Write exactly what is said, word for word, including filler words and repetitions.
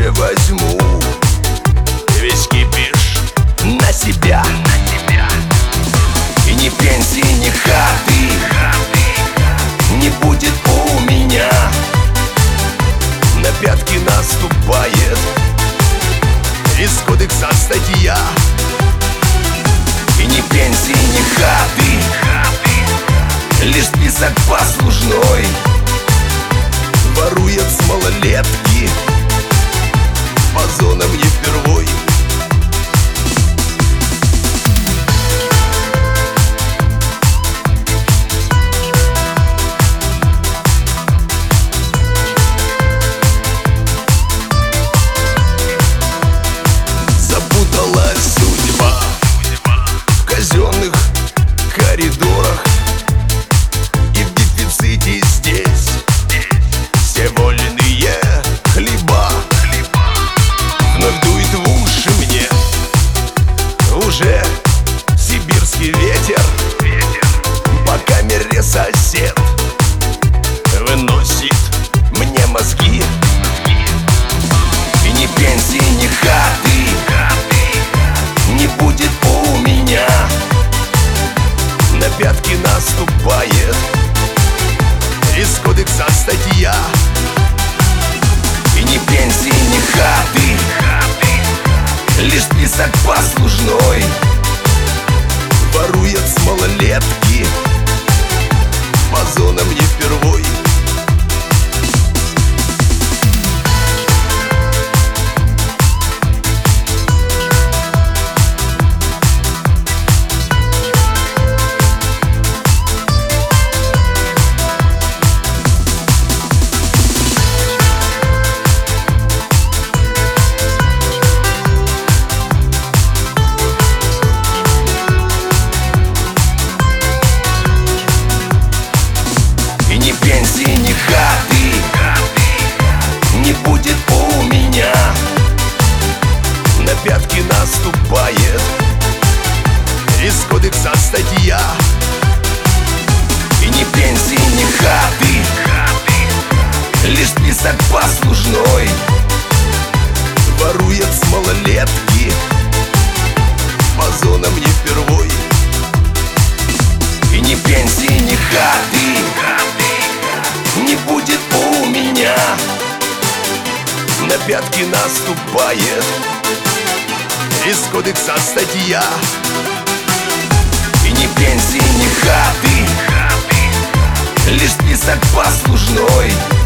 же возьму весь кипиш на себя. И ни пенсии, ни хаты не будет у меня. На пятки наступает из кодекса статья. И ни пенсии, ни хаты, лишь список послужной. Ворует с малолетки, по зонам не впервой. Запуталась судьба в казенных коридорах, и в дефиците здесь все вольные хлеба. Вновь дует в уши мне уже сибирский ветер. По камере сосед выносит мне мозги. И ни пенсии, ни хаты не будет у меня. На пятки наступает из кодекса статья. И ни пенсии, ни хаты, лишь список послужной. Ворует с малолетки, по зонам не впервой. Пенсии, ни хаты не будет у меня. На пятки наступает из кодекса статья. И ни пенсии, ни хаты, лишь список послужной. Ворует с малолетки, по зонам не впервой. И ни пенсии, ни хаты не будет у меня. На пятки наступает из кодекса статья. И ни пенсии, ни хаты, лишь список послужной.